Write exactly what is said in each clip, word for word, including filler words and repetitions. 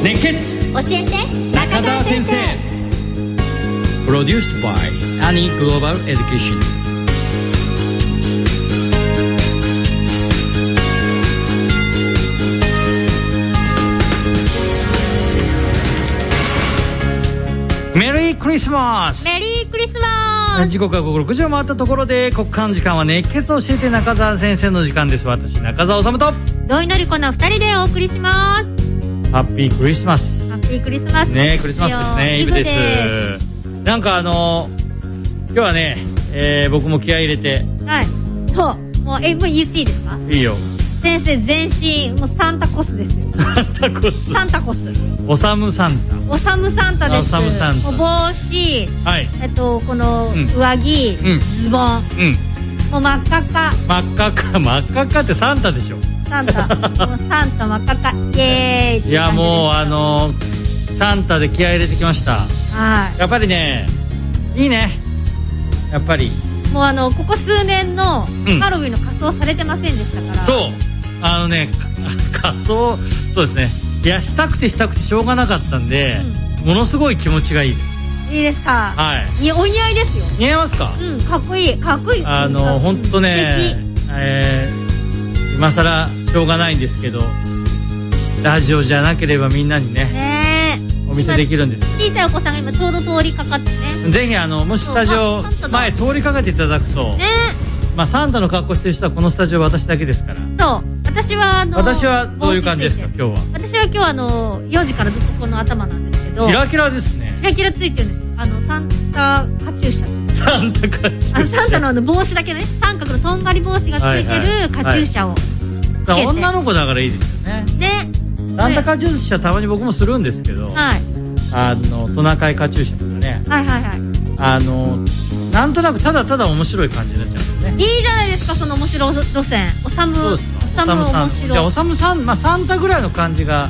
熱血教えて中澤先生。プロデュース by Annie Global Education。メリークリスマス。 メリークリスマス。 時刻は午後ろくじを回ったところで、国間時間は熱血を教えて中澤先生の時間です。私中澤治と土井のり子のふたりでお送りします。 ハッピークリスマス。 ハッピークリスマスね、クリスマスですね。イブです。なんかあの今日はね、えー、僕も気合い入れて。 はい。そう。もうえもう言っていいですか？ いいよ。 先生全身もうサンタコスですよ。 サンタコス。 サンタコス。 おさむサンタ。 おさむサンタです。 おさむサンタ。 帽子。 はい。 えっとこの上着、うん、ズボン。うん。もう真っ赤っか。 真っ赤っか真っ赤っかってサンタでしょ。 サンタ。もうサンタ真っ赤っか。イエーイ。 いやもうあのサンタで気合い入れてきました。 はい。 やっぱりねいいね。やっぱり。 もうあのここ数年のハロウィンの仮装されてませんでしたから。 そう。あのね、仮装、そうですね。いや、したくてしたくてしょうがなかったんで、うん、ものすごい気持ちがいいです。 いいですか？ はい。 にお似合いですよ。 似合いますか？ うん、かっこいい、かっこいい。 あの、ほんとね、えー、今更しょうがないんですけど、ラジオじゃなければみんなにね、ねお見せできるんです。 小さいお子さんが今ちょうど通りかかってね。 ぜひ、あの、もしスタジオ、前通りかかっていただくと、ね、まあ、サンタの格好してる人はこのスタジオ私だけですから。 そう。私はあの私はどういう感じですか今日は？ 私は今日はあのよじからずっとこの頭なんですけど、 キラキラですね。 キラキラついてるんです。あのサンタカチューシャ。 サンタカチューシャ。 あのサンタのあの帽子だけね、三角のとんがり帽子がついてるカチューシャをつけて、はいはいはい、女の子だからいいですよね。ね。サンタカチューシャたまに僕もするんですけど、はい。あのトナカイカチューシャとかね。はいはいはい。あのなんとなくただただ面白い感じになっちゃうんですね。 いいじゃないですかその面白路線。おさむ。そうですか。 おさむさん。じゃあおさむさん、まあサンタぐらいの感じが。うん。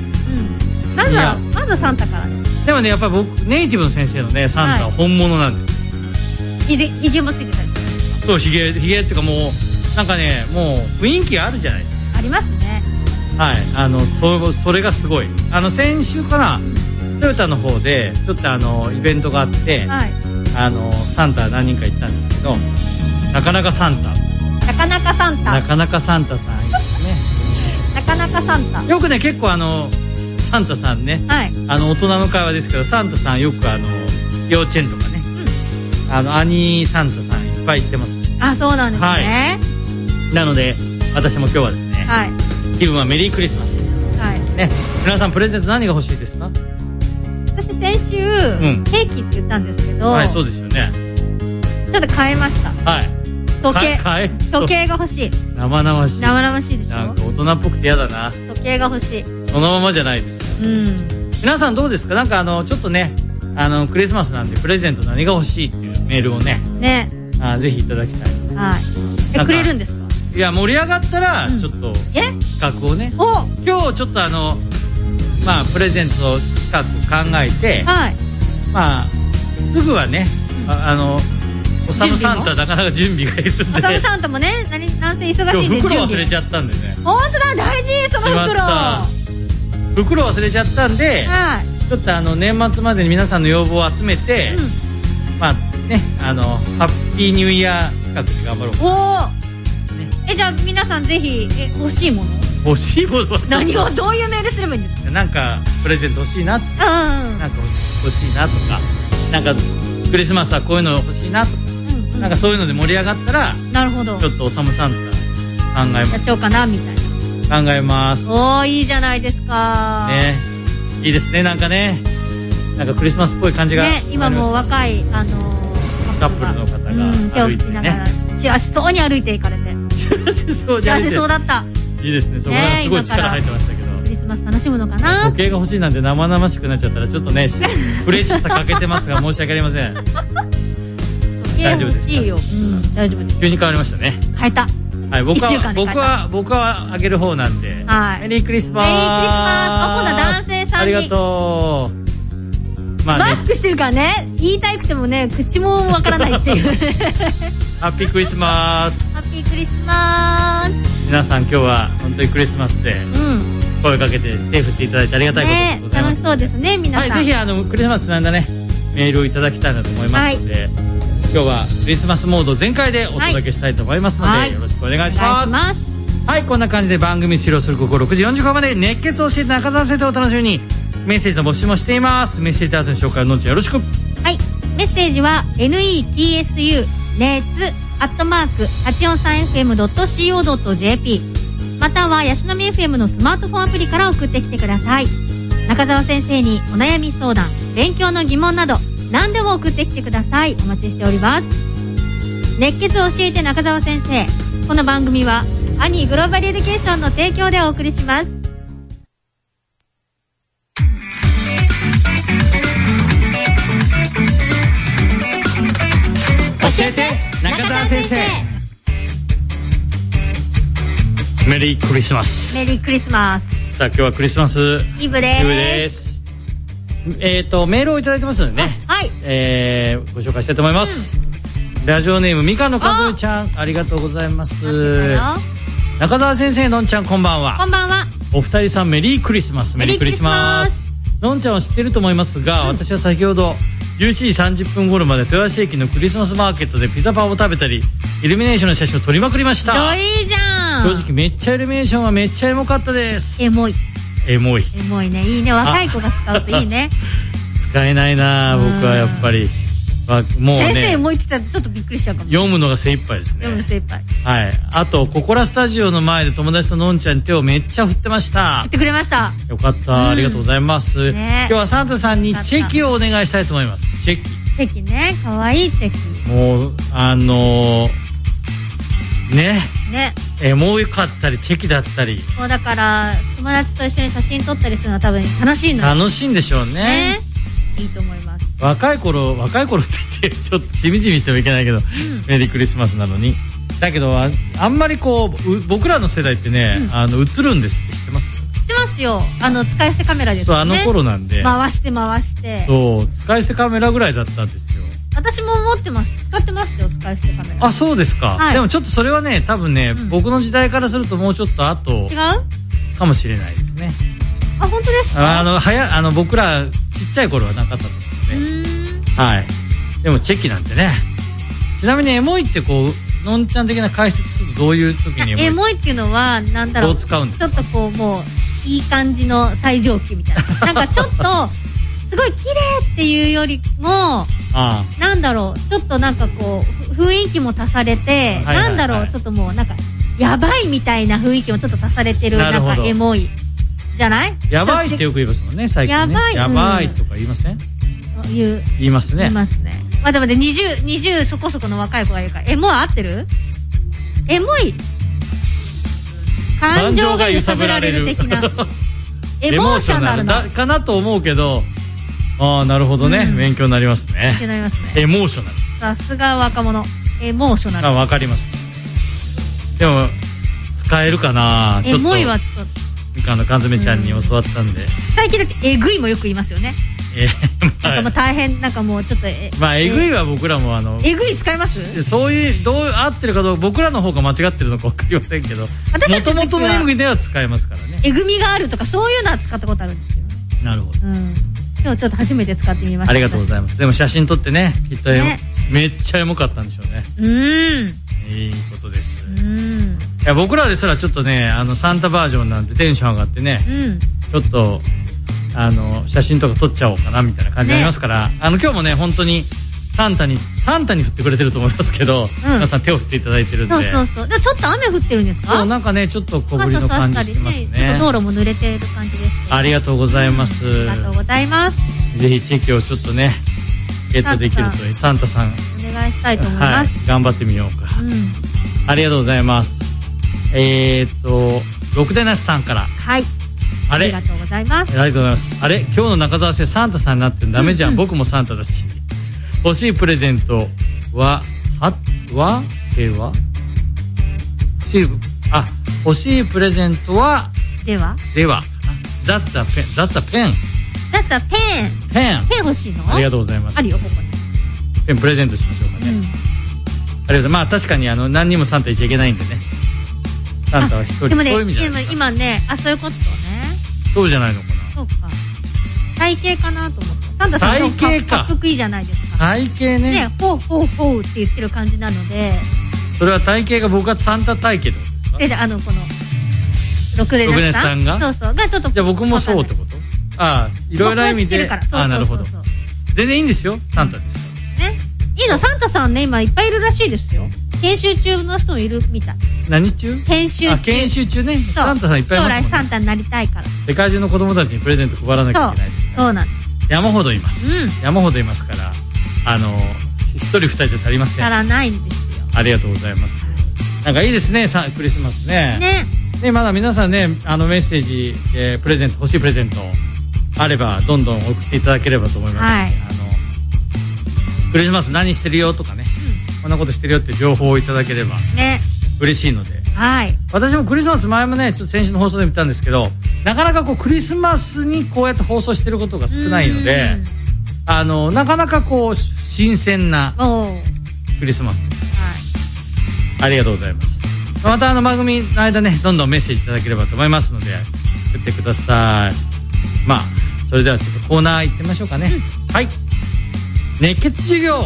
まずはまずはサンタから。 でもねやっぱり僕ネイティブの先生のねサンタは本物なんですよ。 ひげもついてたり。 そうひげひげっていうかもうなんかねもう雰囲気があるじゃないですか。 ありますね。 はい。あのそそれがすごい。あの先週かなトヨタの方でちょっとあのイベントがあって。はい。あのサンタ何人か行ったんですけど、なかなかサンタなかなかサンタなかなかサンタさんいいですね。 なかなかサンタよくね結構あのサンタさんね、はい、あの大人の会話ですけどサンタさんよくあの幼稚園とかね、うん、あのアニーサンタさんいっぱい行ってます。 あ、そうなんですね、 はい、なので私も今日はですね、はい、気分はメリークリスマス、はいね、皆さんプレゼント何が欲しいですか？ 私先週、うん、ケーキって言ったんですけど、 はい、そうですよね。 ちょっと変えました。はい。時計、時計が欲しい。 生々しい。 生々しいでしょ。 なんか大人っぽくて嫌だな。 時計が欲しい。 そのままじゃないですよ。うん。皆さんどうですか？なんかあのちょっとね、あのクリスマスなんでプレゼント何が欲しいっていうメールをね、ね、あぜひいただきたい。はい。 えくれるんですか？ いや盛り上がったらちょっと企画をね。お。今日ちょっとあのまあプレゼント企画を考えて、はい。まあすぐはね、あ, あのおさむサンタなかなか準備がいるんで、おさむサンタもね何なんせ忙しいんで袋忘れちゃったんでね。 本当だ大事その袋。袋忘れちゃったんで、はい、ちょっとあの年末までに皆さんの要望を集めて、うん、まあねあのハッピーニューイヤー企画で頑張ろうかな。 お、ね、えじゃあ皆さんぜひえ欲しいもの欲しいものは何をどういうメールすればいいんですか？ なんかプレゼント欲しいな、うん、なんか欲しいなとか、なんかクリスマスはこういうの欲しいなとか、うんうん、なんかそういうので盛り上がったら、なるほど、ちょっとおさむサンタ考えます。 やっちゃおうかなみたいな。考えます。 おーいいじゃないですか。 ね、いいですね。なんかね、なんかクリスマスっぽい感じが、ね、 今も若いあのー、 カップルの方が歩いてね、 うん、幸せそうに歩いていかれて幸せそうに歩いて、 幸せそうだった。 いいですね。そこがすごい力入ってましたけど、 クリスマス楽しむのかな。 時計が欲しいなんて生々しくなっちゃったらちょっとねフレッシュさ欠けてますが申し訳ありません。時計欲しいよ。うん、大丈夫です。 急に変わりましたね。 変えた。 はい、僕は僕は僕はあげる方なんで、はい、メリークリスマス。 メリークリスマス。あ、今度は男性さんにありがとう。 まあね、マスクしてるからね、言いたくてもね口もわからないっていうハッピークリスマス。 ハッピークリスマス。 皆さん今日は本当にクリスマスで、うん、 声かけて手振っていただいてありがたいことでございます、 ね、楽しそうですね皆さん。 はい、ぜひあのクリスマスつなんだねメールをいただきたいなと思いますので、はい、今日はクリスマスモード全開でお届けしたいと思いますので、はい、よろしくお願いします。お願いします。はい、こんな感じで番組終了するこころくじよんじゅうごふんまで熱血を教えて中澤先生をお楽しみに。メッセージの募集もしています。メッセージアートの紹介をのんちゃんよろしく。 はい、メッセージは ネッツ アットマーク はちよんさんエフエムドットシーオードットジェーピー またはヤシの実 エフエム のスマートフォンアプリから送ってきてください。中澤先生にお悩み相談、勉強の疑問など何でも送ってきてください。お待ちしております。熱血を教えて中澤先生、この番組はアニーグローバルエデュケーションの提供でお送りします。 教えて中澤先生。メリークリスマス。 メリークリスマス。 さあ今日はクリスマスイブです。 イブです。えっとメールをいただいてますのでね、 はい、 えー、ご紹介したいと思います、うん、ラジオネームみかんのかずみちゃん、ありがとうございます。中澤先生、のんちゃんこんばんは。 こんばんは。 お二人さんメリークリスマス。メリークリスマス。のんちゃんは知ってると思いますが、うん、私は先ほどじゅうしちじさんじゅっぷん頃まで豊橋駅のクリスマスマーケットでピザパンを食べたりイルミネーションの写真を撮りまくりました。 いいじゃん。 正直めっちゃイルミネーションはめっちゃエモかったです。 エモいエモいエモいね。いいね、若い子が使うといいね。 使えないな僕はやっぱり。もうね、 先生エモいって言ったらちょっとびっくりしちゃうかも。 読むのが精一杯ですね。 読むの精一杯。 はい。あとココラスタジオの前で友達とのんちゃんに手をめっちゃ振ってました。 振ってくれました。 よかった、うん、ありがとうございます、ね、今日はサンタさんにチェキをお願いしたいと思います。チェキチェキね、かわいいチェキ。 もうあのー、ねねエモかったりチェキだったり、 もうだから友達と一緒に写真撮ったりするのは多分楽しいの。 楽しいんでしょう ね, ねいいと思います。 若い頃若い頃って言ってちょっとしみじみしてもいけないけど、うん、メリークリスマスなのにだけど あ, あんまりこう僕らの世代ってね、うん、あの映るんですって知ってます？ 知ってますよ。あの使い捨てカメラですよね。 そう、あの頃なんで回して回してそう使い捨てカメラぐらいだったんですよ。 私も持ってます。使ってましたよ、使い捨てカメラ。 あ、そうですか、はい、でもちょっとそれはね多分ね、うん、僕の時代からするともうちょっと後違うかもしれないですね。 あ、本当ですか？ あのはやあの僕らちっちゃい頃はなかったと思うんですね。はい。でもチェキなんてね。ちなみにエモいってこうのんちゃん的な解説するとどういう時にエモい？ エモいっていうのはなんだろう。 どう使うんですか？ ちょっとこうもういい感じの最上級みたいな。なんかちょっとすごい綺麗っていうよりも、ああなんだろう、ちょっとなんかこう雰囲気も足されて、はいはいはい、なんだろう、ちょっともうなんかやばいみたいな雰囲気もちょっと足されてるなんかエモいじゃない？ やばいってよく言いますもんね最近ね。やばい、やばいとか言いません？ 言う言いますね。 言いますね。まあでもねにじゅう、にじゅうそこそこの若い子がいるからエモい合ってる？エモい感情が揺さぶられる的なエモーショナルなかなと思うけど、ああなるほどね、うん、勉強になりますね。 勉強になりますね。 エモーショナル。 さすが若者。エモーショナル。 あ、わかります。でも使えるかな。 エモいはちょっとみかんのかずめちゃんに教わったんで、うん、 最近だってえぐいもよく言いますよね。えー、まあ、なんかもう大変なんかもうちょっとえまあえぐいは僕らもあのえぐい使います？ そういうどう合ってるかどうか僕らの方が間違ってるのか分かりませんけど、もともとのえぐいでは使えますからね。 えぐみがあるとかそういうのは使ったことあるんですよ。 なるほど、うん、 今日ちょっと初めて使ってみました。 ありがとうございます。でも写真撮ってねきっと、ね、めっちゃエモかったんでしょうね。 うんいいことです。 うん、 いや僕らですらちょっとねあのサンタバージョンなんてテンション上がってね、うん、ちょっとあの写真とか撮っちゃおうかなみたいな感じになりますから、ね、あの今日もね本当にサンタにサンタに振ってくれてると思いますけど、うん、皆さん手を振っていただいてるんで。 そうそうそう。でちょっと雨降ってるんですか？ そうなんかねちょっと小降りの感じしてますね。 ちょっと道路も濡れている感じですけど。 ありがとうございます、 うん、ありがとうございます。 ぜひチェキをちょっとねゲットできるといい。サンタさんお願いしたいと思います、 はい、頑張ってみようか、 うん、 ありがとうございます。えーっとろくでなしさんから、 はい、あれありがとうございます。 ありがとうございます。あれ今日の中澤先生サンタさんになってダメじゃん、うんうん、僕もサンタだし欲しいプレゼントはははでは欲しいあ欲しいプレゼントはではではザッツァペンザッツァペンザッツァペンペンペン欲しいの？ ありがとうございます。 あるよここにペンプレゼントしましょうかね、うん、ありがとうございます。まあ確かにあの何にもサンタいちゃいけないんでね、サンタは一人。 でもね、でも今ね、あ、そういうことね。 そうじゃないのかな。 そうか。体型かなと思って。サンタさんの体型か。 かっこいいじゃないですか。 体型ね。 ね、ほうほうほうって言ってる感じなので。 それは体型が僕はサンタ体型ってことですか？ で、あの、この、ろくねんさんがそうそう。がちょっと。 じゃあ僕もそうってこと？ああ、いろいろな意味で。ああ、なるほど。全然いいんですよ、サンタですから。 ね。いいの、サンタさんね、今いっぱいいるらしいですよ。研修中の人もいるみたい。 何中？ 研修中。 あ、研修中ね。サンタさんいっぱいいますもんね。 将来サンタになりたいから。 世界中の子供たちにプレゼント配らなきゃいけないですから。 そうなんです。 山ほどいます。うん。山ほどいますから、あの、一人二人じゃ足りません。 足らないんですよ。 ありがとうございます。なんかいいですね、さクリスマスね。 ね。 ね、まだ皆さんね、あのメッセージ、えー、プレゼント、欲しいプレゼントあれば、どんどん送っていただければと思います。はい。あの、クリスマス何してるよとかね、うん、こんなことしてるよって情報をいただければ、ね。嬉しいので。はい。私もクリスマス前もね、ちょっと先週の放送で見たんですけど、なかなかこうクリスマスにこうやって放送してることが少ないので、あの、なかなかこう、新鮮なクリスマスです。はい。ありがとうございます。またあの番組の間ね、どんどんメッセージいただければと思いますので、送ってください。まあ、それではちょっとコーナー行ってみましょうかね。うん、はい。熱血授業。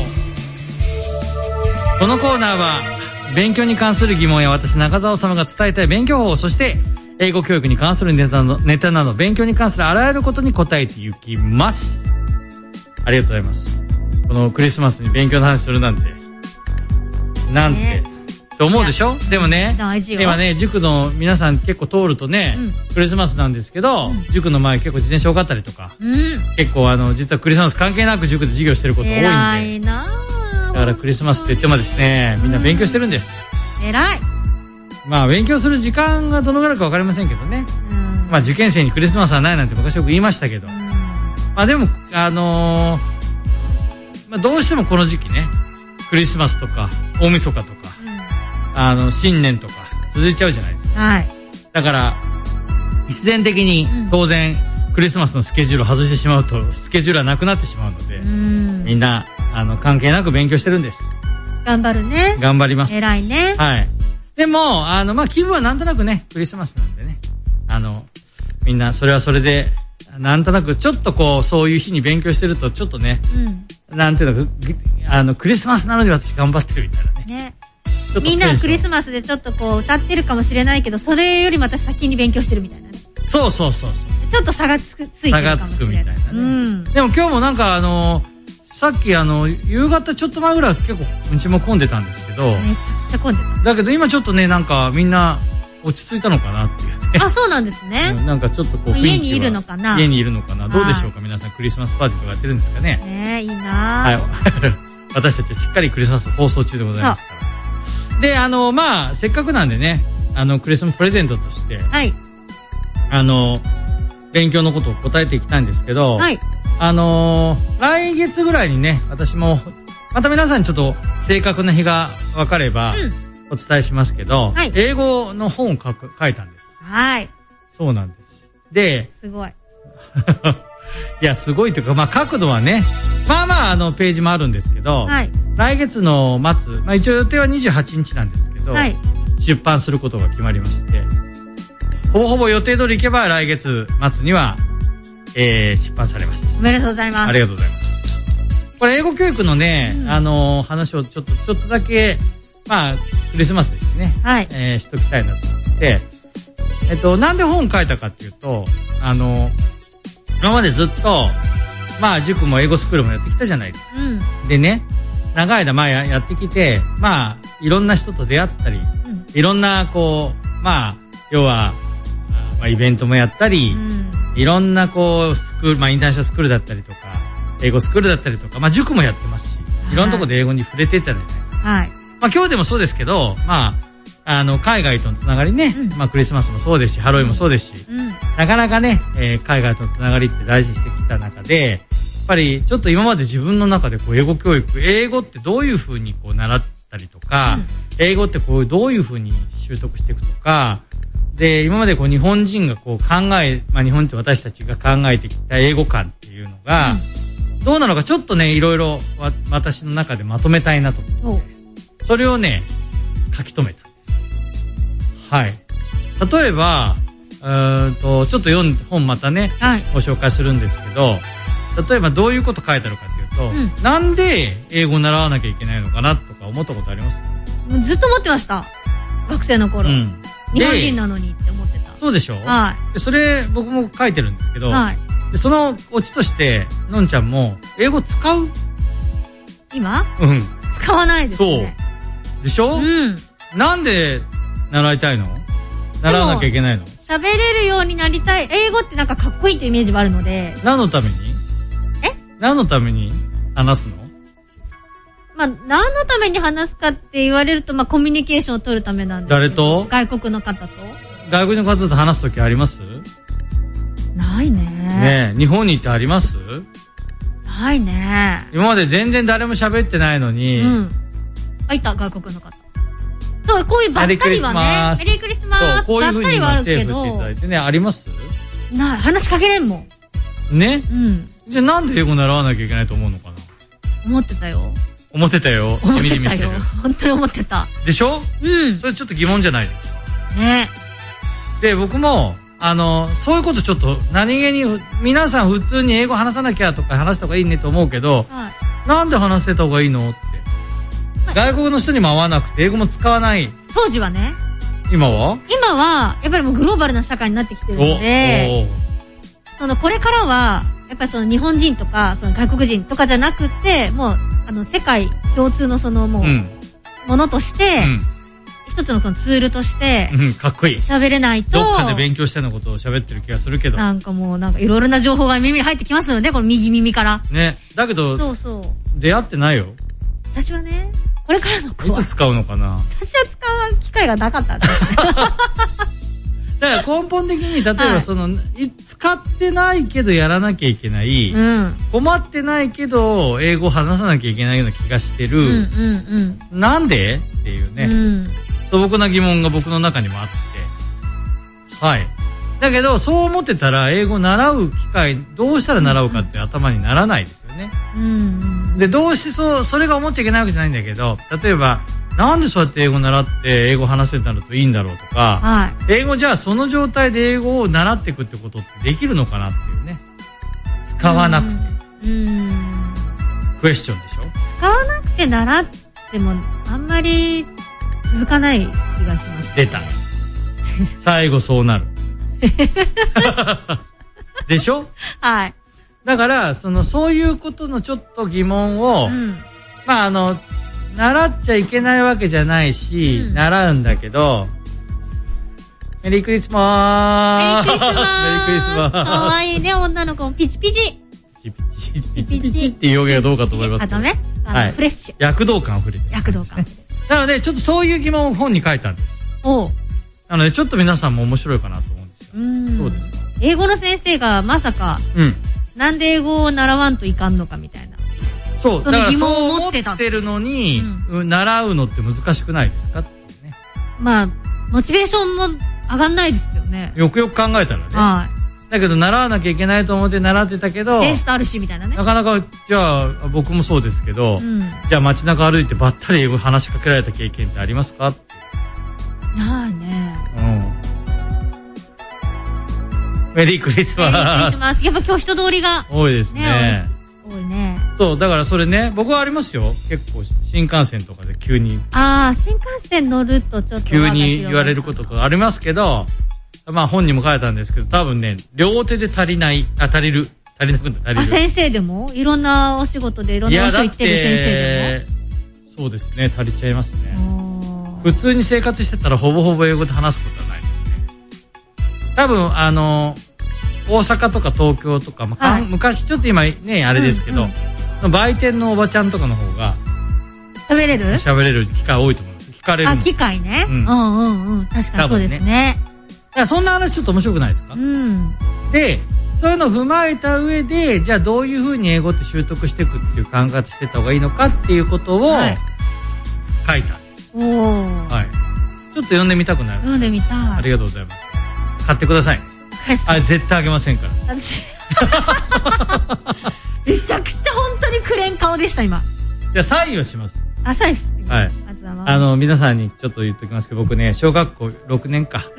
このコーナーは、勉強に関する疑問や私中澤様が伝えたい勉強法、そして英語教育に関するネタのネタなど勉強に関するあらゆることに答えていきます。ありがとうございます。このクリスマスに勉強の話するなんてなんて、ね、と思うでしょ。でもね、今ね塾の皆さん結構通るとね、うん、クリスマスなんですけど、うん、塾の前結構自転車多かったりとか、うん、結構あの実はクリスマス関係なく塾で授業してること多いんで、偉いな。だからクリスマスって言ってもですね、みんな勉強してるんです。偉い。まあ勉強する時間がどのぐらいか分かりませんけどね。まあ受験生にクリスマスはないなんて昔よく言いましたけど。まあでも、あのー、まあどうしてもこの時期ね、クリスマスとか大晦日とか、あの、新年とか続いちゃうじゃないですか。はい。だから、必然的に当然、クリスマスのスケジュールを外してしまうと、スケジュールはなくなってしまうので、うんみんな、あの、関係なく勉強してるんです。 頑張るね。 頑張ります。 偉いね。 はい。でも、あの、まあ、気分はなんとなくね、クリスマスなんでね、あの、みんな、それはそれで、なんとなく、ちょっとこう、そういう日に勉強してると、ちょっとね、うん、なんていうの、あの、クリスマスなのに私頑張ってるみたいなね。ね。 みんなクリスマスでちょっとこう、歌ってるかもしれないけど、それよりも私先に勉強してるみたいなね。 そうそうそうそう。 ちょっと差がつく、ついてるかもしれない。差がつくみたいなね。うん。でも今日もなんかあの、さっきあの、夕方ちょっと前ぐらい結構うちも混んでたんですけど。めちゃくちゃ混んでた。 だけど今ちょっとね、なんかみんな落ち着いたのかなっていうね。 あ、そうなんですね。 うん、なんかちょっとこう家にいるのかな家にいるのかなどうでしょうか皆さんクリスマスパーティーとかやってるんですかねねえ、いいなはい。 私たちはしっかりクリスマス放送中でございますから。で、あの、まあ、せっかくなんでね、あの、クリスマスプレゼントとして、はい。あの、勉強のことを答えていきたいんですけど、はい。あのー、来月ぐらいにね、私も、また皆さんにちょっと正確な日が分かれば、お伝えしますけど、はい、英語の本を書く、書いたんです。はい。そうなんです。で、 すごい。 いや、すごいというか、まあ、角度はね、まあまあ、あの、ページもあるんですけど、はい、来月の末、まあ一応予定はにじゅうはちにちなんですけど、はい、出版することが決まりまして、ほぼほぼ予定通りいけば来月末には、えー、出版されます。 おめでとうございます。 ありがとうございます。これ、英語教育のね、うん、あのー、話をちょっと、ちょっとだけ、まあ、クリスマスですね。はい。えー、しときたいなと思って、えっと、なんで本書いたかっていうと、あのー、今までずっと、まあ、塾も英語スクールもやってきたじゃないですか。うん、でね、長い間前やってきて、まあ、いろんな人と出会ったり、うん、いろんな、こう、まあ、要は、まあ、イベントもやったり、うんいろんなこう、スクール、まあインターナショナルスクールだったりとか、英語スクールだったりとか、まあ塾もやってますし、いろんなところで英語に触れてたじゃないですか。はい。まあ今日でもそうですけど、まあ、あの、海外とのつながりね、うん、まあクリスマスもそうですし、ハロウィンもそうですし、うん、なかなかね、えー、海外とのつながりって大事にしてきた中で、やっぱりちょっと今まで自分の中でこう、英語教育、英語ってどういうふうにこう、習ったりとか、うん、英語ってこう、どういうふうに習得していくとか、で、今までこう日本人がこう考え、まあ日本人私たちが考えてきた英語観っていうのが、うん、どうなのかちょっとね、いろいろわ私の中でまとめたいなと思って、それをね、書き留めたんです。はい。例えば、 ーんとちょっと読ん本またね、はい、ご紹介するんですけど、例えばどういうこと書いてあるかというと、うん、なんで英語を習わなきゃいけないのかなとか思ったことあります？ ずっと思ってました、学生の頃、うん、日本人なのにって思ってた。 そうでしょ、 はい、 でそれ僕も書いてるんですけど、はい、でそのオチとしてのんちゃんも英語使う？ 今？ うん、 使わないですね。 そうでしょ、うん、なんで習いたいの？習わなきゃいけないの？ 喋れるようになりたい。英語ってなんかかっこいいというイメージがあるので。 何のために？ え？ 何のために話すの？ まあ、何のために話すかって言われると、まあ、コミュニケーションを取るためなんですけど。 誰と？ 外国の方と。 外国の方と話すときあります？ ないね。 ねえ、日本に行ってあります？ ないね。 今まで全然誰も喋ってないのに。うん。 あ、いた、外国の方。そう、こういうばったりはね。メリークリスマス。 そう、こういうふうに今手振っていただいてね、あります？ ない、話しかけれんもん。ね。 うん。 じゃあなんで英語習わなきゃいけないと思うのかな？ 思ってたよ。 思ってたよ。 思ってたよ。本当に思ってた。 でしょ？ うん。 それちょっと疑問じゃないですか。 ね。 で、僕も、あの、そういうことちょっと何気に、皆さん普通に英語話さなきゃとか話した方がいいねと思うけど、はい、なんで話してた方がいいのって。外国の人にも会わなくて英語も使わない。 当時はね。 今は？ 今はやっぱりもうグローバルな社会になってきてるので、そのこれからはやっぱりその日本人とかその外国人とかじゃなくて、もうあの世界共通のそのもう、うん、ものとして、うん、一つのこのツールとして、 うん、かっこいい。 喋れないと。 どっかで勉強したようなことを喋ってる気がするけど。 なんかもうなんかいろいろな情報が耳に入ってきますので、この右耳から。 ね。だけど、そうそう。出会ってないよ。 私はね。これからの子はいつ使うのかな。 私は使う機会がなかったんです。 だから根本的に例えばその、はい、使ってないけどやらなきゃいけない、うん、困ってないけど英語を話さなきゃいけないような気がしてる、うんうんうん、なんでっていうね、うん、素朴な疑問が僕の中にもあって、はい。だけどそう思ってたら英語を習う機会どうしたら習うかって頭にならないですよね。うん、でどうしてそうそれが思っちゃいけないわけじゃないんだけど、例えばなんでそうやって英語を習って英語を話せるといいんだろうとか、はい、英語じゃあその状態で英語を習っていくってことってできるのかなっていうね。使わなくて、うんうん、クエスチョンでしょ。 使わなくて習ってもあんまり続かない気がします、ね、 出た最後そうなるでしょ。 はい。 だからそのそういうことのちょっと疑問を、うん、まああの習っちゃいけないわけじゃないし、うん、習うんだけど、メリークリスマース。 メリークリスマース。メリークリスマース。かわいいね、女の子もピチピチ。 ピチピチピチピチっていう表現はどうかと思いますけど。 あとね、あの、はい、フレッシュ。 躍動感あふれてる、ね。 躍動感。 なのでちょっとそういう疑問を本に書いたんです。 おう。 なのでちょっと皆さんも面白いかなと思うんですよ。うん。どうですか。 英語の先生がまさか、うん。なんで英語を習わんといかんのかみたいな。 そう、だからそう思ってるのに、うん、習うのって難しくないですかってね。 まあ、モチベーションも上がんないですよね。 よくよく考えたらね。はい。だけど習わなきゃいけないと思って習ってたけど、 テストあるしみたいなね。 なかなか、じゃあ僕もそうですけど、うん、じゃあ街中歩いてばったり英語話しかけられた経験ってありますか？ ないね。うん。 メリークリスマス。メリークリスマス。 やっぱ今日人通りが。 多いですね。ね多いね。 そう、だからそれね、僕はありますよ。結構、新幹線とかで急に。 ああ、新幹線乗るとちょっと。 急に言われることがありますけど、まあ本にも書いたんですけど、多分ね、両手で足りない、あ、足りる。足りなくて足りる。 あ、先生でもいろんなお仕事でいろんな場所行ってる先生でもそうですね、足りちゃいますね。普通に生活してたらほぼほぼ英語で話すことはないですね。多分、あの、大阪とか東京とか、まあはい、昔ちょっと今ねあれですけど、うんうん、売店のおばちゃんとかの方が喋れる喋れる機会多いと思います。聞かれる。 あ、機会ね、うん、うんうんうん確かにそうですね。 いやそんな話ちょっと面白くないですか？うん。でそういうのを踏まえた上でじゃあどういうふうに英語って習得していくっていう考え方してた方がいいのかっていうことを、はい、書いたんです。おお。はい。ちょっと読んでみたくなる。 読んでみたい。 ありがとうございます。買ってください。あ、絶対あげませんから。 めちゃくちゃ本当にクレーン顔でした今。 じゃあサインをします。 あ、サインです。 はい。あの皆さんにちょっと言っときますけど、僕ね小学校ろくねんか、うん、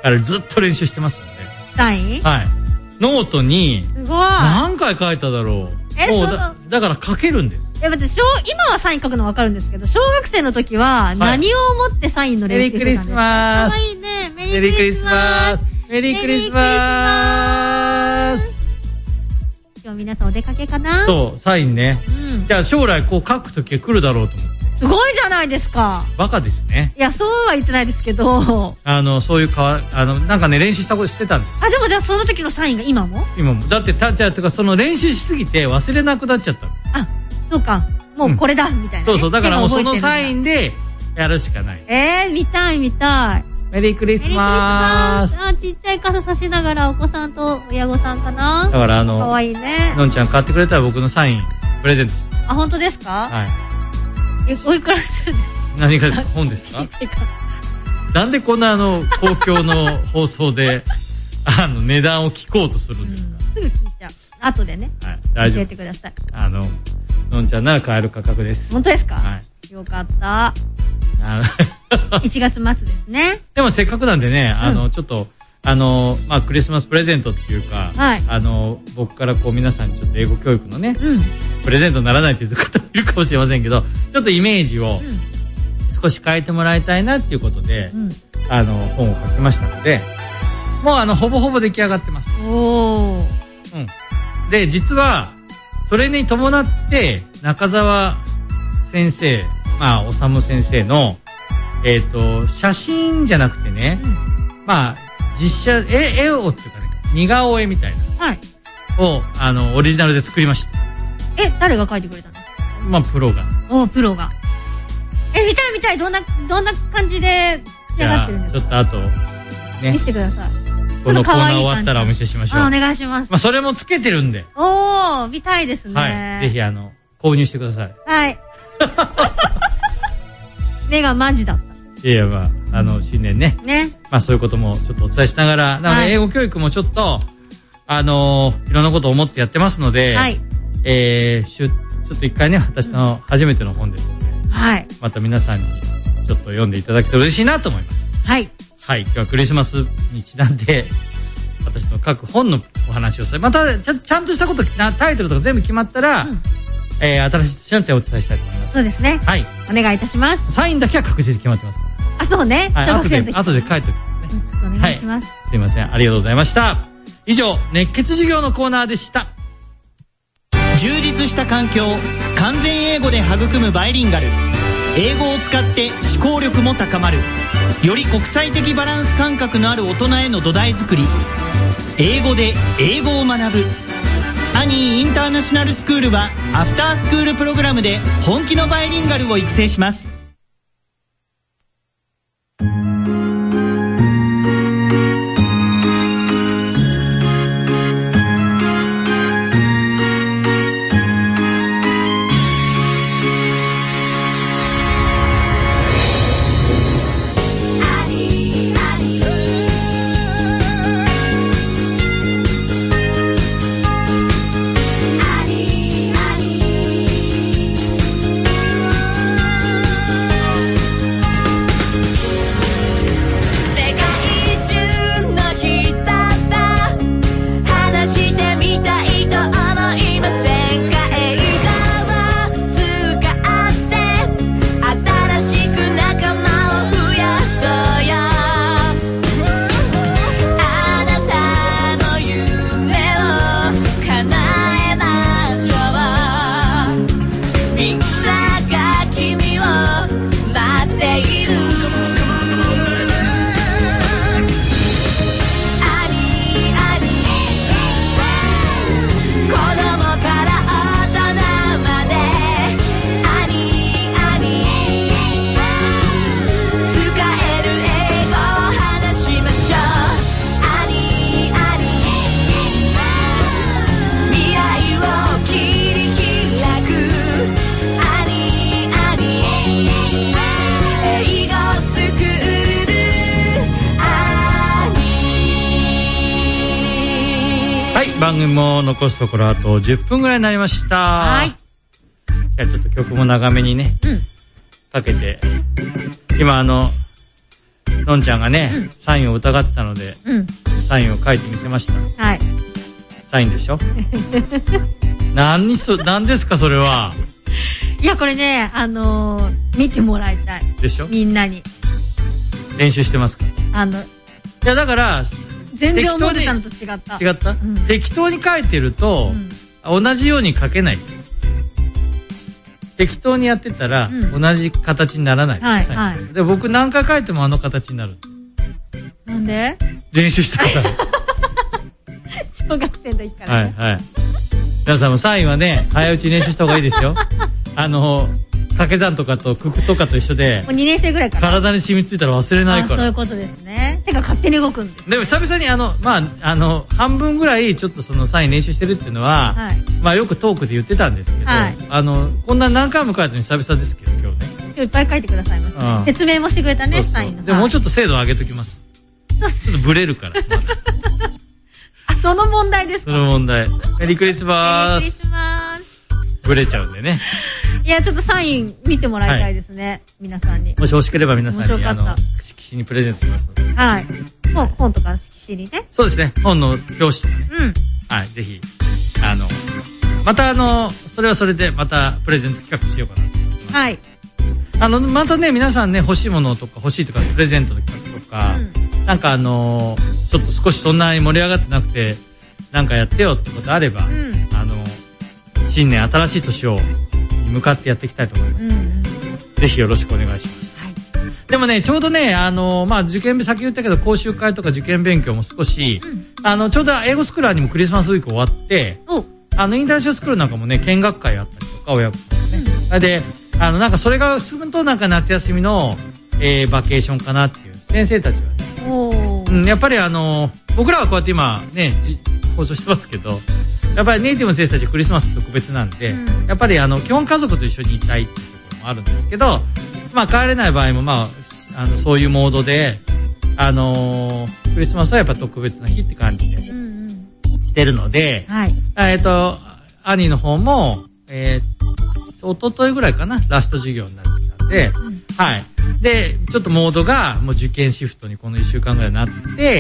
からずっと練習してますんで。 サイン？ はい。ノートに、 すごい。 何回書いただろう。 え、 もうだ、だから書けるんです。 え、待って、今はサイン書くの分かるんですけど、小学生の時は何を思ってサインの練習してたんですか？メリークリスマス。かわいいね。メリークリスマス。メリークリスマス。今日皆さんお出かけかな？ そう、サインね。うん、じゃあ将来こう書く時が来るだろうと思って。 すごいじゃないですか。 バカですね。 いや、そうは言ってないですけど。 あの、そういうかわ、あの、なんかね、練習したことしてたんです。 あ、でもじゃあその時のサインが今も？ 今も。だって、た、じゃあ、とか、その練習しすぎて忘れなくなっちゃったんです。 あ、そうか。もうこれだ、うん、みたいな、ね。 そうそう。だからもうそのサインでやるしかない。 えー、見たい見たい。 メリークリスマース。 あ、ちっちゃい傘差しながらお子さんと親御さんかな。 だからあの、 かわいいね。 のんちゃん買ってくれたら僕のサインプレゼントします。 あ、本当ですか？ はい。 え、おいくらするんですか？ 何が本ですか？なんでこんなあの公共の放送であの値段を聞こうとするんですか？ うん、すぐ聞いちゃう。後でね。はい。大丈夫。教えてください。 あののんちゃんなら買える価格です。 本当ですか？ はい。 よかった。いちがつ末ですね。 でもせっかくなんでね、あの、うん、ちょっとあのまあクリスマスプレゼントっていうか、はい、あの僕からこう皆さんにちょっと英語教育のね、うん、プレゼントにならないという方もいるかもしれませんけど、ちょっとイメージを少し変えてもらいたいなっていうことで、うん、あの本を書きましたので、もうあのほぼほぼ出来上がってます。おー。うん。で実はそれに伴って中澤先生、まあおさむ先生のえっと写真じゃなくてね、うん、まあ実写絵絵をっていうかね、似顔絵みたいな、はい、をあのオリジナルで作りました。 え、誰が描いてくれたんですか？ まあプロが。 お、プロが。え、見たい見たい。どんなどんな感じで仕上がってるんですか？ ちょっとあとね、見せてください。 このコーナー終わったらお見せしましょう。 あ、お願いします。 まあそれもつけてるんで。 おー、見たいですね。 はい。ぜひあの購入してください。 はい。目がマジだった。 いや、まあ、あの、新年ね。ね。まあ、そういうこともちょっとお伝えしながら、なので、英語教育もちょっと、あのー、いろんなことを思ってやってますので、はい。えー、しゅ、ちょっと一回ね、私の初めての本ですので、はい。また皆さんに、ちょっと読んでいただけたら嬉しいなと思います。はい。はい。今日はクリスマスにちなんで、私の書く本のお話をさ、また、ちゃ、ちゃんとしたこと、タイトルとか全部決まったら、うん、えー、新しい点をお伝えしたいと思います。 そうですね。はい。お願いいたします。 サインだけは確実に決まってますから。 あ、そうね。 はい、後で、後で書いておきますね。 ちょっとお願いします。 はい、すいません。ありがとうございました。以上、熱血授業のコーナーでした。 充実した環境、完全英語で育むバイリンガル。英語を使って思考力も高まる。より国際的バランス感覚のある大人への土台作り。英語で英語を学ぶ。アニーインターナショナルスクールはアフタースクールプログラムで本気のバイリンガルを育成します。 番組も残すところあとじゅっぷんぐらいになりました。はい。じゃあちょっと曲も長めにね、うん、かけて、今あののんちゃんがね、うん、サインを疑ってたので、うん、サインを書いてみせました。はい。サインでしょ何そ、何ですかそれは。 いや、これね、あのー、見てもらいたい。 でしょみんなに。 練習してますかあの、いや、だから、 全然思ってたのと違った。 違った、うん、適当に書いてると、うん、同じように書けないじゃん。適当にやってたら、うん、同じ形にならない。はい、はい。で、僕何回書いてもあの形になる。 なんで？ 練習したから。 小学生の時からね。 はい、はい。皆さんもサインはね、早いうちに練習した方がいいですよ。あの、掛け算とかと九九とかと一緒で、 もうにねん生ぐらいから。 体に染みついたら忘れないから。 あ、そういうことですね。てか勝手に動くんです。 でも久々にあの、まあ、あの、半分ぐらいちょっとそのサイン練習してるっていうのは、はい、まあよくトークで言ってたんですけど、はい、あの、こんな何回も書いたのに久々ですけど、今日ね。 今日いっぱい書いてくださいました、ね。うん、説明もしてくれたね、そうそうサインの。 でももうちょっと精度を上げときます。そうちょっとブレるから。ま、 あ、その問題ですか？ その問題。メリークリスマス。メリークリスマス。ブレちゃうんでね。 いや、ちょっとサイン見てもらいたいですね。はい、皆さんに。 もし欲しければ皆さんに、あの、色紙にプレゼントしますので。 はい。本、本とか色紙にね。 そうですね。本の表紙とかね。うん。はい、ぜひ、あの、またあの、それはそれでまたプレゼント企画しようかなと思ってます。はい。あの、またね、皆さんね、欲しいものとか欲しいとか、プレゼントの企画とか、うん、なんかあの、ちょっと少しそんなに盛り上がってなくて、なんかやってよってことあれば、うん、あの、新年新しい年をに向かってやっていきたいと思います、うん、ぜひよろしくお願いします、はい、でもねちょうどねあの、まあ、受験先言ったけど講習会とか受験勉強も少し、うん、あのちょうど英語スクーラーにもクリスマスウィーク終わってあのインターナショナルスクールなんかもね見学会あったりとか親子とかね、うん、であのなんかそれが進むとなんか夏休みの、えー、バケーションかなっていう先生たちはね、うん、やっぱりあの僕らはこうやって今ね放送してますけどやっぱりネイティブの先生たちクリスマス特別なんで、うん、やっぱりあの基本家族と一緒にいたいっていうところもあるんですけど、まあ帰れない場合もまああのそういうモードであのー、クリスマスはやっぱ特別な日って感じでしてるので、うんうん、はい、えっと兄の方もえー、一昨日ぐらいかなラスト授業になってたんで、うん、はいでちょっとモードがもう受験シフトにこのいっしゅうかんぐらいになって。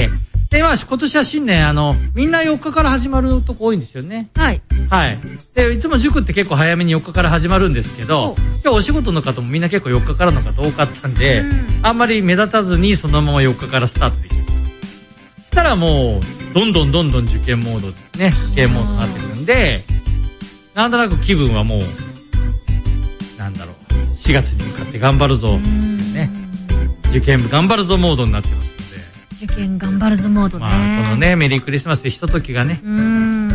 で、まあ、今年は新年、あの、みんなよっかから始まるとこ多いんですよね。はい。はい。で、いつも塾って結構早めによっかから始まるんですけど、今日お仕事の方もみんな結構よっかからの方多かったんで、うん、あんまり目立たずにそのままよっかからスタートできる。したらもう、どんどんどんどん受験モード、ね、試験モードになってくるんで、なんとなく気分はもう、なんだろう、しがつに向かって頑張るぞ、ね、受験部頑張るぞモードになってます。 受験頑張るぞモードね。 まあ、このね、メリークリスマスでひとときがね、うん、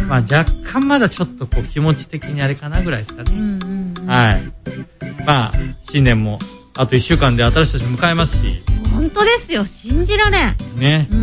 まあ若干まだちょっとこう気持ち的にあれかなぐらいですかね。うんうんうん、はい。まあ、新年もあといっしゅうかんで新しい年迎えますし。 本当ですよ、信じられん。 ね。うん。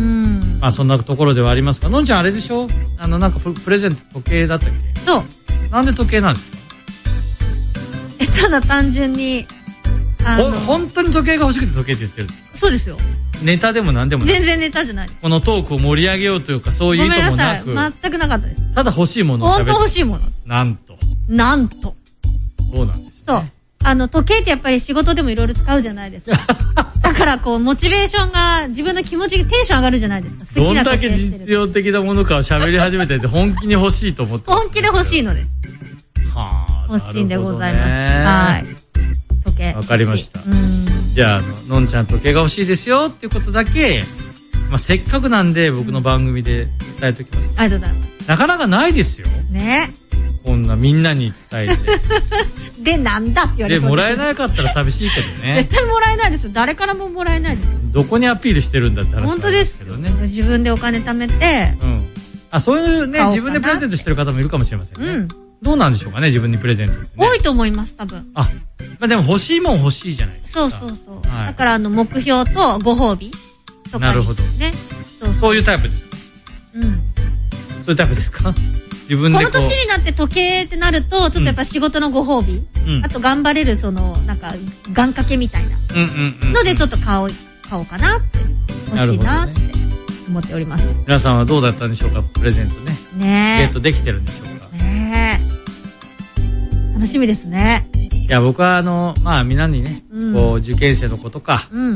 まあそんなところではありますが、のんちゃんあれでしょあのなんかプレゼント時計だったっけ？ そう。 なんで時計なんですか？ え、ただ単純に、 あのほ、本当に時計が欲しくて時計って言ってるんですか？ そうですよ。 ネタでも何でもない。 全然ネタじゃない。 このトークを盛り上げようというかそういう意図もなく。 ごめんなさい。全くなかったです。 ただ欲しいものを喋る。 本当欲しいもの。 なんと。 なんと。 そうなんですね。 そう。あの、時計ってやっぱり仕事でもいろいろ使うじゃないですか。だからこう、モチベーションが自分の気持ち、テンション上がるじゃないですか。好きな時計してる。どんだけ実用的なものかを喋り始めてて本気に欲しいと思ってます、ね。 本気で欲しいのです。はあ。欲しいんでございます。はい。時計。 わかりました。うんじゃあ、のんちゃん時計が欲しいですよっていうことだけ、まあ、せっかくなんで僕の番組で伝えておきます。 ありがとうございます。 なかなかないですよ。 ね。 こんなみんなに伝えて。 で、なんだって言われそうです。 で、もらえなかったら寂しいけどね。 絶対もらえないですよ。誰からももらえないです。 どこにアピールしてるんだって話なんですけどね。 本当です。自分でお金貯めて。 うん。あ、そういうね、自分でプレゼントしてる方もいるかもしれませんね。うん。どうなんでしょうかね、自分にプレゼントって、ね。 多いと思います、多分。 あ、まあでも欲しいもん欲しいじゃないですか。 そうそうそう。はい、だからあの、目標とご褒美とか、ね。なるほど。ね。 そうそう。そういうタイプですか？うん。そういうタイプですか？自分でこう。 この年になって時計ってなると、ちょっとやっぱ仕事のご褒美。うん、あと頑張れるその、なんか、願掛けみたいな。うんうんうん、うん。のでちょっと買おう、買おうかなって。欲しいなって思っております。ね、 皆さんはどうだったんでしょうか、プレゼントね。ねえ。ゲットできてるんでしょうか。ねえ。 楽しみですね。 いや、僕はあの、まあみんなにね、うん、こう、受験生の子とか、うん、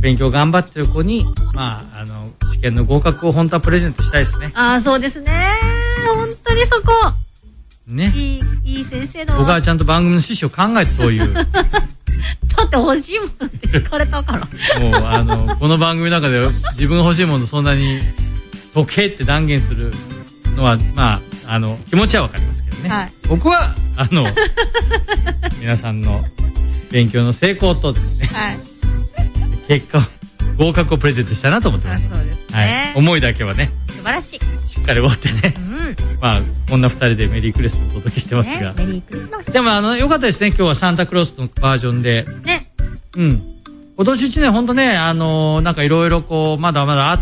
勉強頑張ってる子に、まあ、あの、試験の合格を本当はプレゼントしたいですね。 ああ、そうですね。本当にそこ。 ね。 いい、いい先生だわ。 僕はちゃんと番組の趣旨を考えてそういう。 だって欲しいものって聞かれたから。 もう、あの、この番組の中で自分が欲しいものそんなに解けって断言するのは、まあ、あの、気持ちはわかりますけどね。はい、僕は、あの、皆さんの勉強の成功とですね。はい。結果、合格をプレゼントしたいなと思ってます。 そうですね。 はい。思いだけはね。 素晴らしい。 しっかり持ってね。うん。まあ、こんな二人でメリークリスマスをお届けしてますが。 ね、メリークリスマス。 でも、あの、よかったですね。今日はサンタクロースのバージョンで。 ね。 うん。今年一年ほんとね、あのー、なんかいろいろこう、まだまだあって、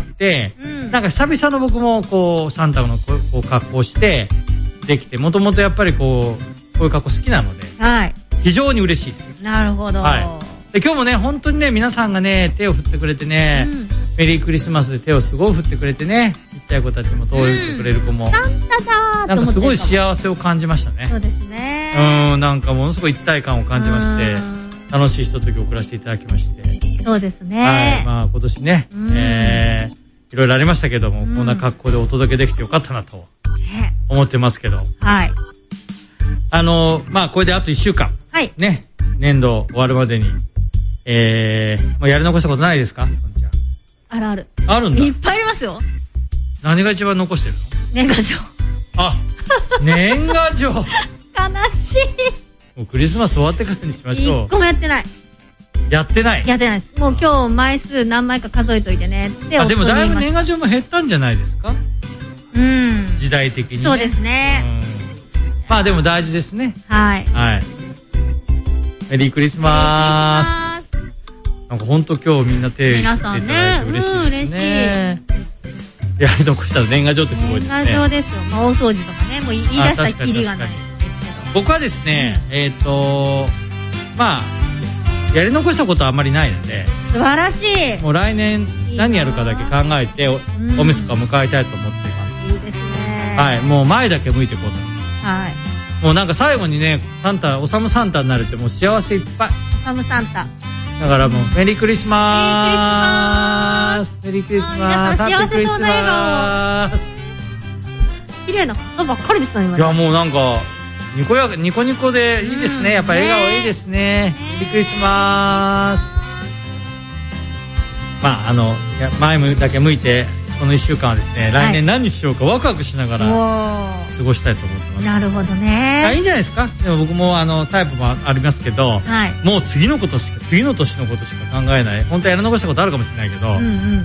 うん、なんか久々の僕もこう、サンタのこう格好して、できて、もともとやっぱりこう、こういう格好好きなので。はい。非常に嬉しいです。 なるほど。はい。 で今日もね、本当にね、皆さんがね、手を振ってくれてね、うん、メリークリスマスで手をすごい振ってくれてね、ちっちゃい子たちも遠いてくれる子も、 うん、サンタだーなんかすごい幸せを感じましたね。 そうですね。 うん、なんかものすごい一体感を感じまして、楽しいひとときを送らせていただきまして。 そうですね。 はい、まあ今年ね、うん、えー、いろいろありましたけども、うん、こんな格好でお届けできてよかったなと、思ってますけど。はい。あの、まあこれであといっしゅうかん。はい。ね、年度終わるまでに。えー、もうやり残したことないですか？ あるある。 あるんだ。 いっぱいありますよ。 何が一番残してるの？ 年賀状。 あ、年賀状。 悲しい。 もうクリスマス終わってからにしましょう。 一個もやってない。 やってない？ やってないです。もう今日枚数何枚か数えといてねって。 あ、でもだいぶ年賀状も減ったんじゃないですか？うん。時代的にね。 そうですね。 うん、まあでも大事ですね。 はい。 はい。メリークリスマス。なんか本当今日みんな手を皆さんね、 嬉しいですね。やり残したら年賀状ってすごいですね。 年賀状ですよ。まあ大掃除とかね、もう言い出したらキリがないですけど。 僕はですね、えっと、まあ、やり残したことはあんまりないので。 素晴らしい。 もう来年何やるかだけ考えて、おみそか迎えたいと思っています。 いいですね。 はい、もう前だけ向いていこうと。はい。もうなんか最後にね、サンタ、おさむサンタになるってもう幸せいっぱい。 おさむサンタ。 だからもう、メリークリスマース。メリークリスマース。 幸せそうな笑顔。綺麗なことばっかりでしたね、今。 いや、もうなんか、ニコや、ニコニコでいいですね。やっぱ笑顔いいですね。メリークリスマース。まあ、あの、前だけ向いて、このいっしゅうかんはですね、来年何にしようかワクワクしながら過ごしたいと思ってます。 なるほどね。 いいんじゃないですか。でも僕もあのタイプもありますけど、はい、もう次のことしか次の年のことしか考えない。本当はやり残したことあるかもしれないけど、うんうん、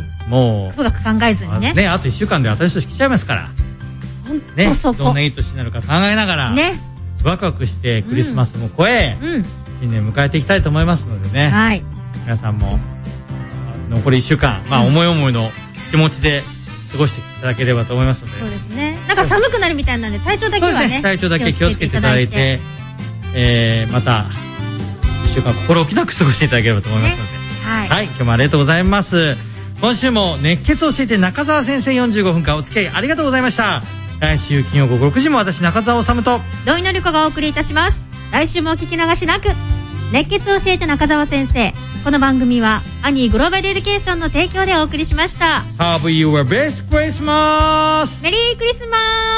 もう深く考えずにね。 ね、あといっしゅうかんで新しい年来ちゃいますから。ね、どんないい年になるか考えながら、ね、ワクワクしてクリスマスも越え、うん、新年迎えていきたいと思いますのでね。はい、皆さんも残りいっしゅうかん、まあ思い思いの気持ちで過ごしていただければと思いますので。 そうですね。なんか寒くなるみたいなんで体調だけはね。 ね、体調だけ気をつけていただいて、えー、またいっしゅうかん心置きなく過ごしていただければと思いますので、ね、はい、はい、今日もありがとうございます。今週も熱血を教えて中澤先生よんじゅうごふんかんお付き合いありがとうございました。来週金曜午後ろくじも私中澤修と土井のり子がお送りいたします。来週もお聞き流しなく。熱血を教えて中澤先生。この番組はアニーグローバルエデュケーションの提供でお送りしました。 Have your best Christmas! メリークリスマス。